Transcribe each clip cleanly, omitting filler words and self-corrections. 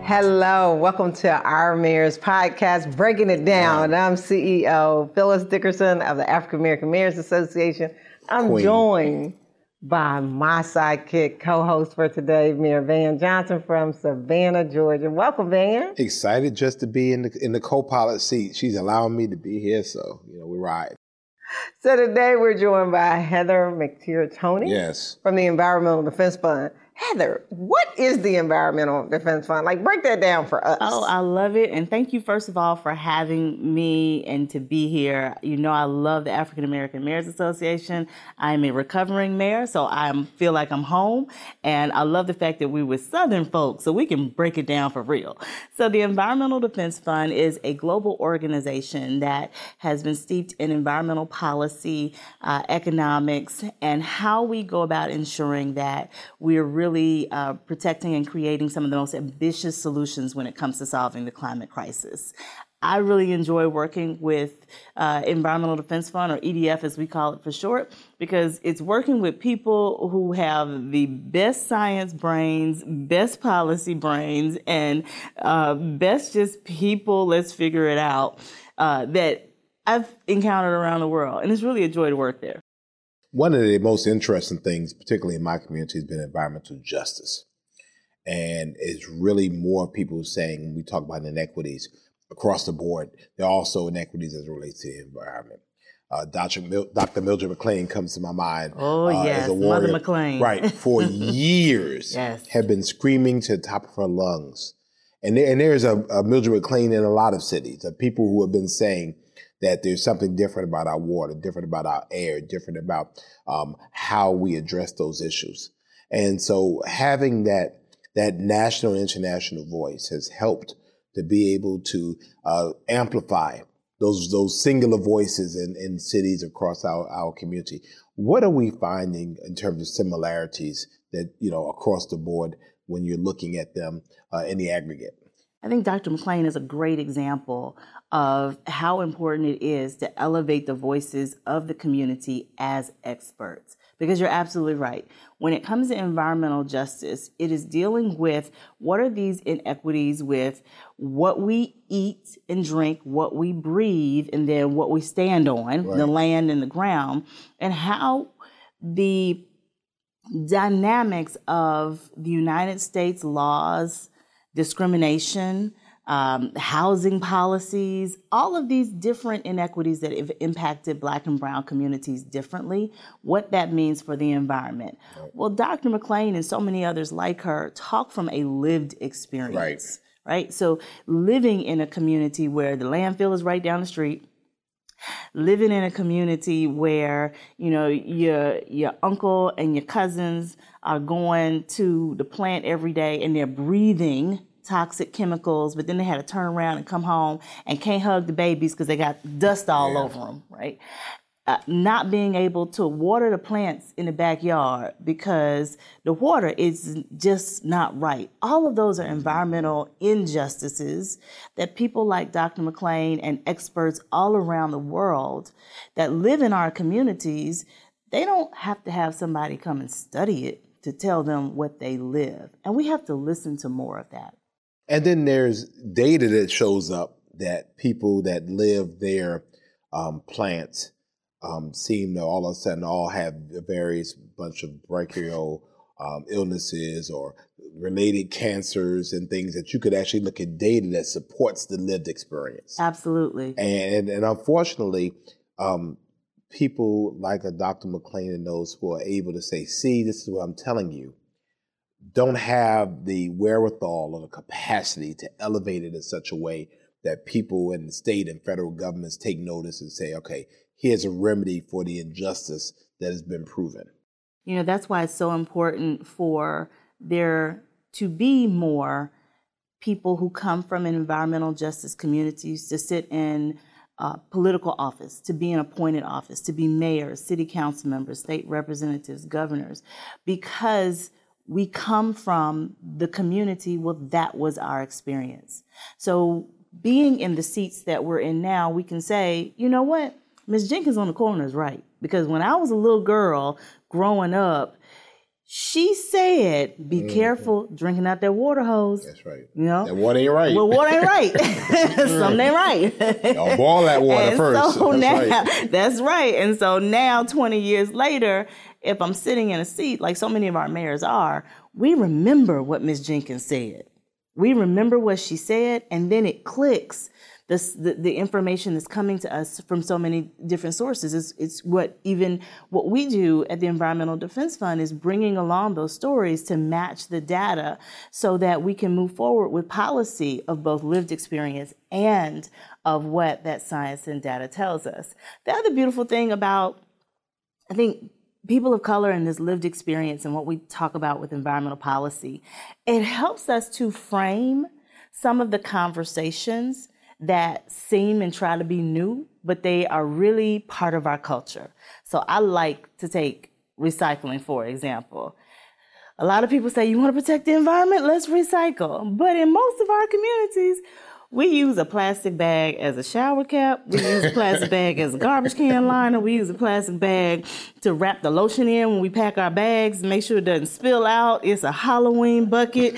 Hello, welcome to our Mayor's Podcast, Breaking It Down. I'm CEO Phyllis Dickerson of the African American Mayors Association. I'm joined by my sidekick, co-host for today, Mayor Van Johnson from Savannah, Georgia. Welcome, Van. Excited just to be in the co-pilot seat. She's allowing me to be here, so we ride. So today we're joined by Heather McTeer-Toney from the Environmental Defense Fund. Heather, what is the Environmental Defense Fund? Break that down for us. Oh, I love it. And thank you, first of all, for having me and to be here. You know, I love the African American Mayors Association. I'm a recovering mayor, so I feel like I'm home. And I love the fact that we were Southern folks, so we can break it down for real. So the Environmental Defense Fund is a global organization that has been steeped in environmental policy, economics, and how we go about ensuring that we're really protecting and creating some of the most ambitious solutions when it comes to solving the climate crisis. I really enjoy working with Environmental Defense Fund, or EDF as we call it for short, because it's working with people who have the best science brains, best policy brains, and best just people, let's figure it out, that I've encountered around the world. And it's really a joy to work there. One of the most interesting things, particularly in my community, has been environmental justice. And it's really more people saying, when we talk about inequities across the board, there are also inequities as it relates to the environment. Dr. Mildred McClain comes to my mind. Oh, yes, as a warrior, Mother McClain. Right, for years, have been screaming to the top of her lungs. And there's a Mildred McClain in a lot of cities, of people who have been saying that there's something different about our water, different about our air, different about how we address those issues. And so having that national and international voice has helped to be able to amplify those singular voices in cities across our community. What are we finding in terms of similarities that, across the board when you're looking at them in the aggregate? I think Dr. McClain is a great example of how important it is to elevate the voices of the community as experts. Because you're absolutely right. When it comes to environmental justice, it is dealing with what are these inequities with what we eat and drink, what we breathe, and then what we stand on, the land and the ground, and how the dynamics of the United States laws, discrimination, housing policies, all of these different inequities that have impacted Black and Brown communities differently, what that means for the environment. Well, Dr. McClain and so many others like her talk from a lived experience, right? So living in a community where the landfill is right down the street, living in a community where, your uncle and your cousins are going to the plant every day and they're breathing toxic chemicals, but then they had to turn around and come home and can't hug the babies because they got dust all over them, right? Not being able to water the plants in the backyard because the water is just not right. All of those are environmental injustices that people like Dr. McClain and experts all around the world that live in our communities, they don't have to have somebody come and study it to tell them what they live. And we have to listen to more of that. And then there's data that shows up that people that live their plants seem to all of a sudden all have a various bunch of bronchial illnesses or related cancers and things that you could actually look at data that supports the lived experience. Absolutely. And unfortunately, people like a Dr. McClain and those who are able to say, see, this is what I'm telling you, don't have the wherewithal or the capacity to elevate it in such a way that people in the state and federal governments take notice and say, okay, here's a remedy for the injustice that has been proven. That's why it's so important for there to be more people who come from environmental justice communities to sit in political office, to be in appointed office, to be mayors, city council members, state representatives, governors, because we come from the community. Well, that was our experience. So being in the seats that we're in now, we can say, you know what? Ms. Jenkins on the corner is right. Because when I was a little girl growing up, She said, be careful drinking out that water hose. That's right. You know? That water ain't right. Well, water ain't right. Something ain't right. Y'all boil that water and first. So that's now, right. That's right. And so now, 20 years later, if I'm sitting in a seat, like so many of our mayors are, we remember what Ms. Jenkins said. We remember what she said, and then it clicks. The information that's coming to us from so many different sources. It's what we do at the Environmental Defense Fund is bringing along those stories to match the data so that we can move forward with policy of both lived experience and of what that science and data tells us. The other beautiful thing about, I think, people of color and this lived experience and what we talk about with environmental policy, it helps us to frame some of the conversations that seem and try to be new, but they are really part of our culture. So I like to take recycling, for example. A lot of people say, you want to protect the environment? Let's recycle. But in most of our communities, we use a plastic bag as a shower cap. We use a plastic bag as a garbage can liner. We use a plastic bag to wrap the lotion in when we pack our bags, make sure it doesn't spill out. It's a Halloween bucket.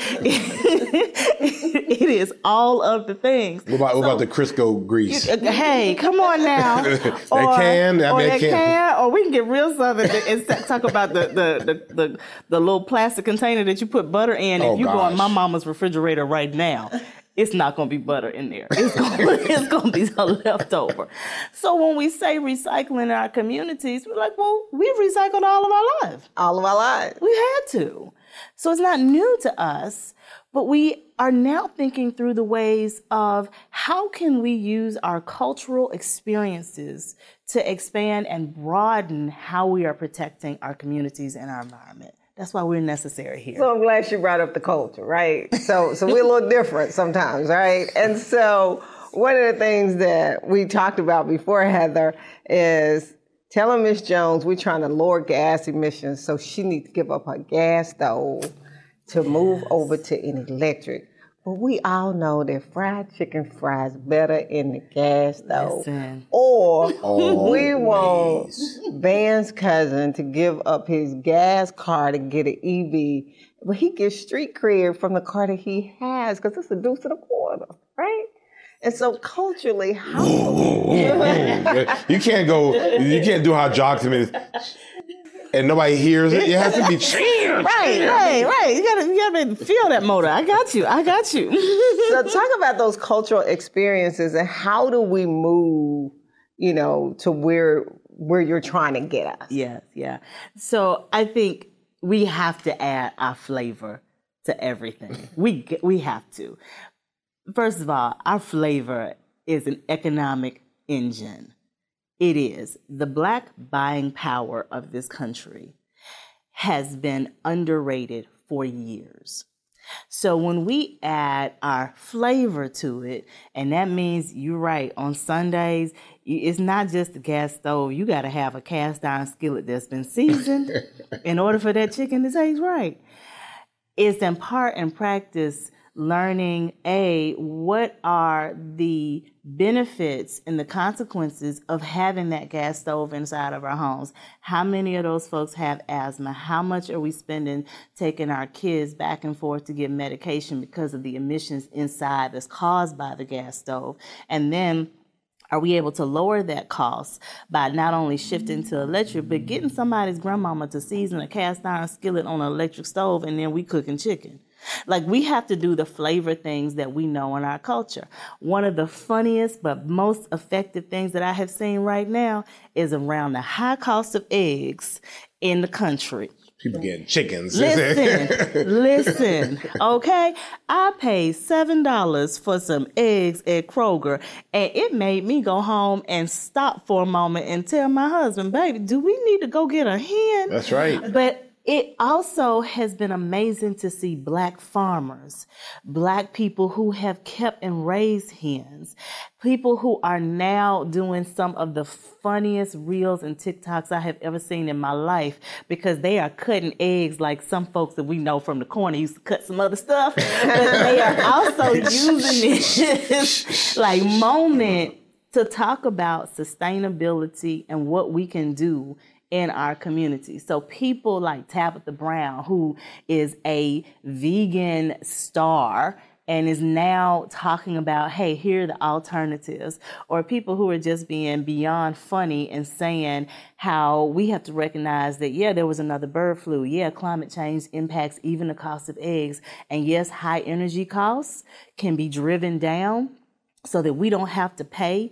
It is all of the things. What about the Crisco grease? Hey, come on now. That can. Or we can get real southern and talk about the little plastic container that you put butter in. If you go in my mama's refrigerator right now, it's not going to be butter in there. It's going to be leftover. So when we say recycling in our communities, we're like, well, we've recycled all of our lives. All of our lives. We had to. So it's not new to us, but we are now thinking through the ways of how can we use our cultural experiences to expand and broaden how we are protecting our communities and our environment. That's why we're necessary here. So I'm glad you brought up the culture, right? So we look different sometimes, right? And so one of the things that we talked about before, Heather, is telling Ms. Jones we're trying to lower gas emissions, so she needs to give up her gas stove to move over to an electric. But we all know that fried chicken fries better in the gas stove. Listen. Or we want Van's cousin to give up his gas car to get an EV, but he gets street cred from the car that he has because it's a deuce and a quarter, right? And so culturally, how you can't do how Jockton is. And nobody hears it. You have to be cheered. Right. You gotta feel that motor. I got you. So talk about those cultural experiences and how do we move, to where you're trying to get us. Yeah. So I think we have to add our flavor to everything. We have to. First of all, our flavor is an economic engine. It is. The Black buying power of this country has been underrated for years. So when we add our flavor to it, and that means, you're right, on Sundays, it's not just a gas stove. You got to have a cast iron skillet that's been seasoned in order for that chicken to taste right. It's in part and practice learning, what are the benefits and the consequences of having that gas stove inside of our homes? How many of those folks have asthma? How much are we spending taking our kids back and forth to get medication because of the emissions inside that's caused by the gas stove? And then are we able to lower that cost by not only shifting to electric, but getting somebody's grandmama to season a cast iron skillet on an electric stove and then we cooking chicken? Like, we have to do the flavor things that we know in our culture. One of the funniest but most effective things that I have seen right now is around the high cost of eggs in the country. People getting chickens. Listen, okay? I paid $7 for some eggs at Kroger, and it made me go home and stop for a moment and tell my husband, baby, do we need to go get a hen? That's right. But it also has been amazing to see Black farmers, Black people who have kept and raised hens, people who are now doing some of the funniest reels and TikToks I have ever seen in my life because they are cutting eggs like some folks that we know from the corner used to cut some other stuff, but they are also using this moment to talk about sustainability and what we can do in our community. So people like Tabitha Brown, who is a vegan star and is now talking about, hey, here are the alternatives. Or people who are just being beyond funny and saying how we have to recognize that, yeah, there was another bird flu. Yeah, climate change impacts even the cost of eggs. And yes, high energy costs can be driven down so that we don't have to pay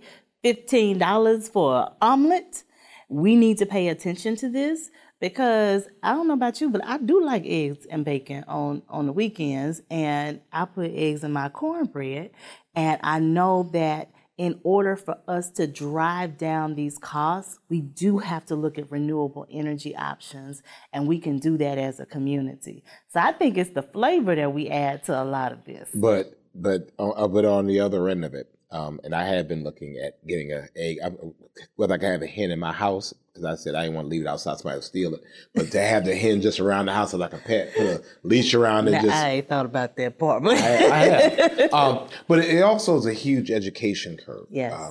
$15 for an omelet. We need to pay attention to this. Because I don't know about you, but I do like eggs and bacon on the weekends, and I put eggs in my cornbread. And I know that in order for us to drive down these costs, we do have to look at renewable energy options, and we can do that as a community. So I think it's the flavor that we add to a lot of this. But on the other end of it, and I have been looking at getting an egg, whether I can have a hen in my house, because I said I didn't want to leave it outside, somebody would steal it. But to have the hen just around the house like a pet, put a leash around it. Now, I ain't thought about that part. But I have. But it also is a huge education curve. Yes.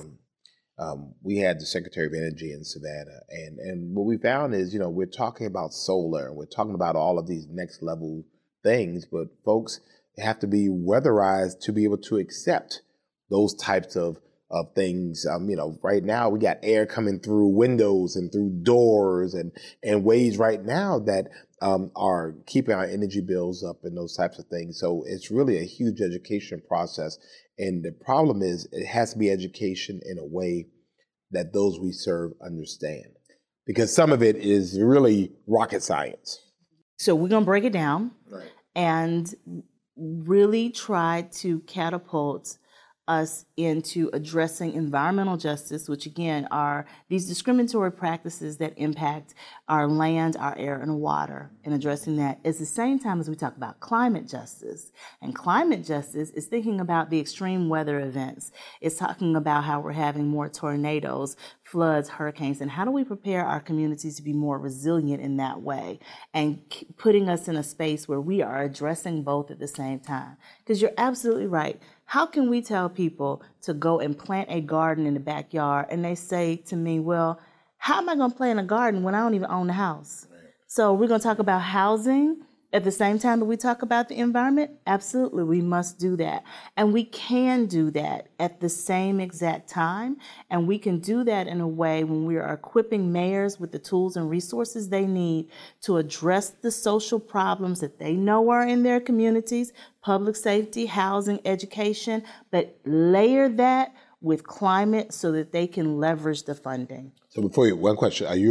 We had the Secretary of Energy in Savannah, and what we found is, we're talking about solar, and we're talking about all of these next level things, but folks have to be weatherized to be able to accept those types of things. Right now we got air coming through windows and through doors and ways right now that are keeping our energy bills up and those types of things. So it's really a huge education process. And the problem is it has to be education in a way that those we serve understand, because some of it is really rocket science. So we're going to break it down, right, and really try to catapult us into addressing environmental justice, which again are these discriminatory practices that impact our land, our air, and water, and addressing that at the same time as we talk about climate justice. And climate justice is thinking about the extreme weather events. It's talking about how we're having more tornadoes, floods, hurricanes, and how do we prepare our communities to be more resilient in that way, and putting us in a space where we are addressing both at the same time. Because you're absolutely right. How can we tell people to go and plant a garden in the backyard and they say to me, well, how am I going to plant a garden when I don't even own a house? Right. So we're going to talk about housing at the same time that we talk about the environment? Absolutely, we must do that. And we can do that at the same exact time. And we can do that in a way when we are equipping mayors with the tools and resources they need to address the social problems that they know are in their communities, public safety, housing, education, but layer that with climate so that they can leverage the funding. So before you, one question, were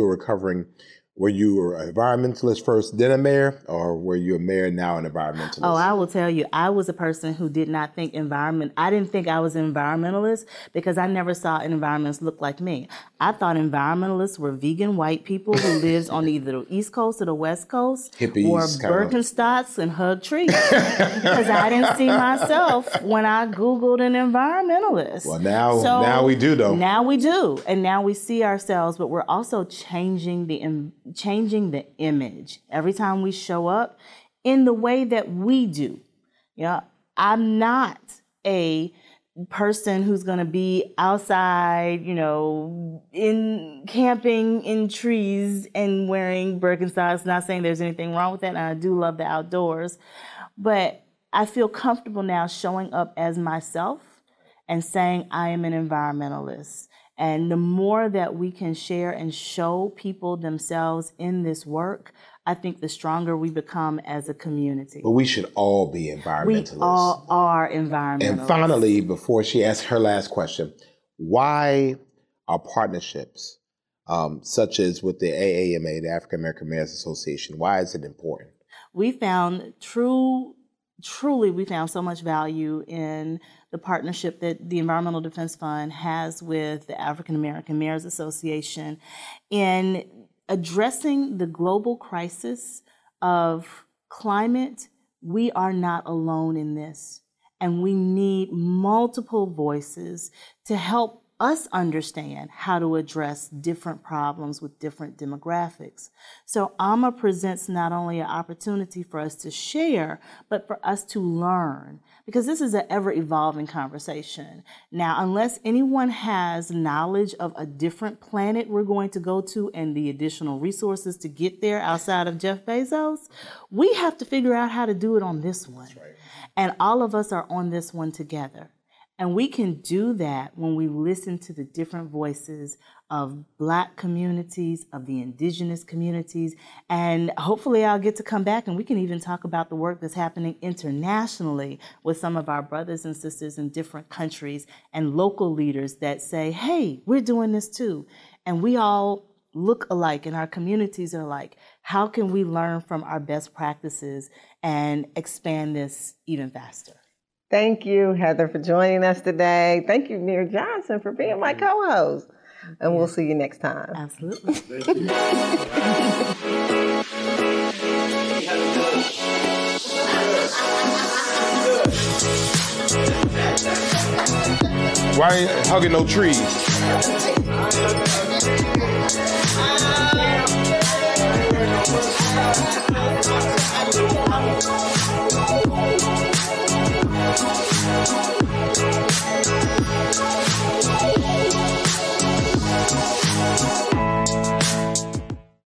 you an environmentalist first, then a mayor, or were you a mayor now an environmentalist? Oh, I will tell you, I was a person who did not think I didn't think I was an environmentalist because I never saw environmentalists look like me. I thought environmentalists were vegan white people who lived on either the East Coast or the West Coast, hippies, wore Birkenstocks and hugged trees. Because I didn't see myself when I Googled an environmentalist. Well, now we do, though. Now we do. And now we see ourselves, but we're also changing the image every time we show up in the way that we do. I'm not a person who's going to be outside, in camping in trees and wearing Birkenstocks. Not saying there's anything wrong with that, and I do love the outdoors, but I feel comfortable now showing up as myself and saying I am an environmentalist. And the more that we can share and show people themselves in this work, I think the stronger we become as a community. But we should all be environmentalists. We all are environmentalists. And finally, before she asks her last question, why are partnerships such as with the AAMA, the African American Mayors Association, why is it important? We found truly we found so much value in the partnership that the Environmental Defense Fund has with the African American Mayors Association in addressing the global crisis of climate. We are not alone in this, and we need multiple voices to help us understand how to address different problems with different demographics. So AMA presents not only an opportunity for us to share, but for us to learn, because this is an ever-evolving conversation. Now, unless anyone has knowledge of a different planet we're going to go to and the additional resources to get there outside of Jeff Bezos, we have to figure out how to do it on this one. That's right. And all of us are on this one together. And we can do that when we listen to the different voices of Black communities, of the indigenous communities, and hopefully I'll get to come back and we can even talk about the work that's happening internationally with some of our brothers and sisters in different countries and local leaders that say, hey, we're doing this too. And we all look alike and our communities are alike. How can we learn from our best practices and expand this even faster? Thank you, Heather, for joining us today. Thank you, Amir Johnson, for being my co-host. And we'll see you next time. Absolutely. Thank you. Why ain't hugging no trees?